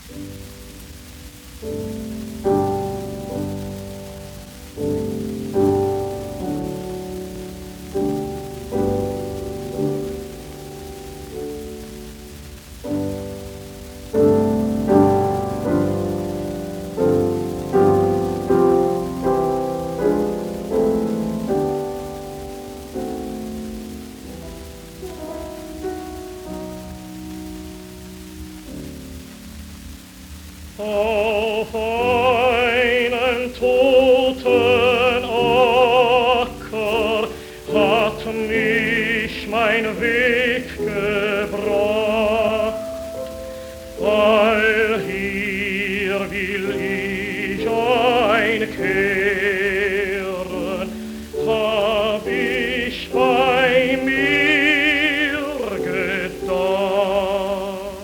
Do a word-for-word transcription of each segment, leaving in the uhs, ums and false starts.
Auf einen toten Acker hat mich mein Weg gebracht, weil hier will ich einkehren, hab ich bei mir gedacht.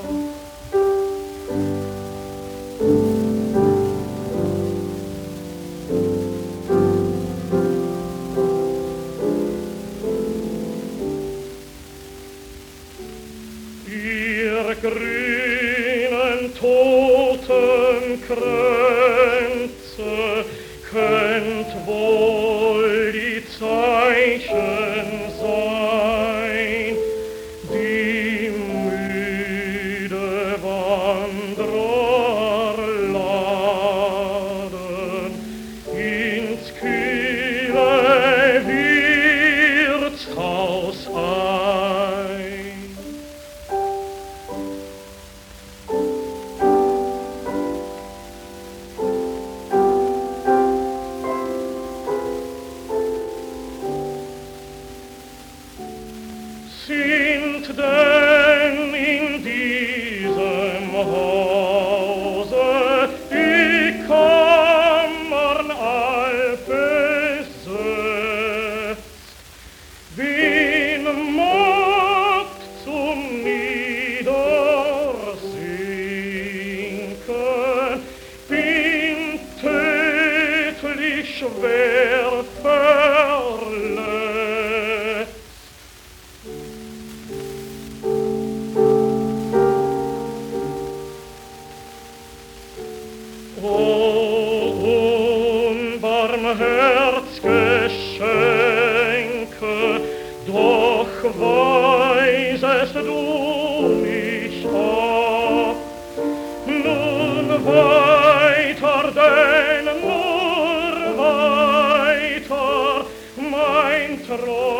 Ihr grünen Totenkränze könnt wohl die Zeichen sein, die müde Wanderer laden ins kühle Wirtshaus ein. Sind denn in diesem Hause die Kammern all besetzt? Wen mag zum Niedersinken, bin tödlich schwer verletzt. O unbarmherzge Schenke, doch weisest du mich ab. Nun weiter, denn nur weiter, mein Traum.